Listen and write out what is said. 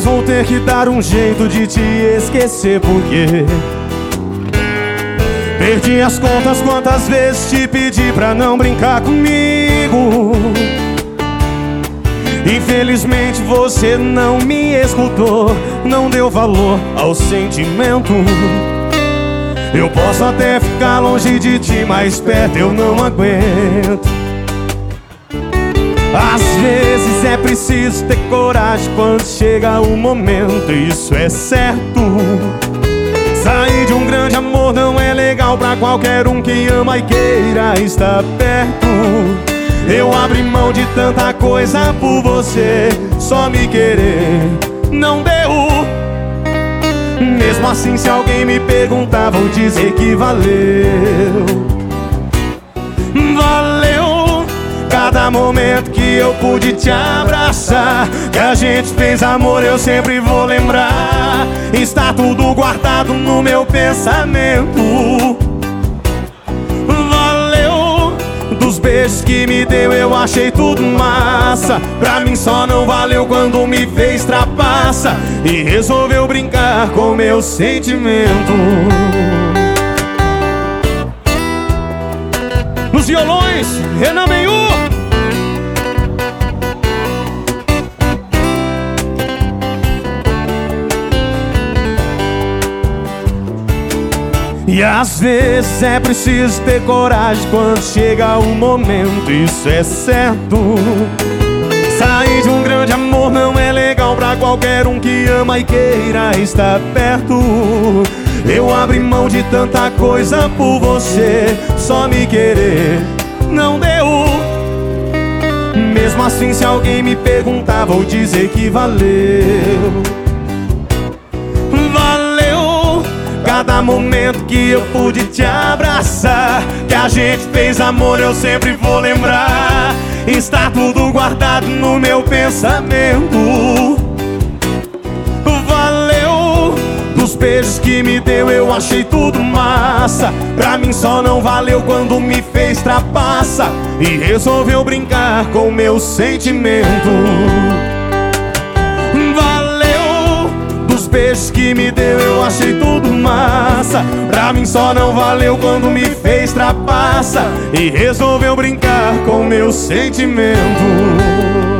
Mas vou ter que dar um jeito de te esquecer, porque perdi as contas quantas vezes te pedi pra não brincar comigo. Infelizmente você não me escutou, não deu valor ao sentimento. Eu posso até ficar longe de ti, mas perto eu não aguento. Às vezes é preciso ter coragem quando chega o momento, isso é certo. Sair de um grande amor não é legal pra qualquer um que ama e queira estar perto. Eu abri mão de tanta coisa por você, só me querer não deu. Mesmo assim, se alguém me perguntar, vou dizer que valeu. Valeu cada momento que eu pude te abraçar, que a gente fez amor, eu sempre vou lembrar. Está tudo guardado no meu pensamento. Valeu dos beijos que me deu, eu achei tudo massa. Pra mim só não valeu quando me fez trapaça e resolveu brincar com meu sentimento. Nos violões, Renan Menhu. E às vezes é preciso ter coragem quando chega o momento, isso é certo. Sair de um grande amor não é legal pra qualquer um que ama e queira estar perto. Eu abri mão de tanta coisa por você, só me querer não deu. Mesmo assim, se alguém me perguntar, vou dizer que valeu. Valeu cada momento que eu pude te abraçar, que a gente fez amor, eu sempre vou lembrar. Está tudo guardado no meu pensamento. Valeu dos beijos que me deu, eu achei tudo massa. Pra mim só não valeu quando me fez trapaça e resolveu brincar com meu sentimento. Valeu dos beijos que me deu, eu achei tudo massa. Pra mim só não valeu quando me fez trapaça e resolveu brincar com meu sentimento.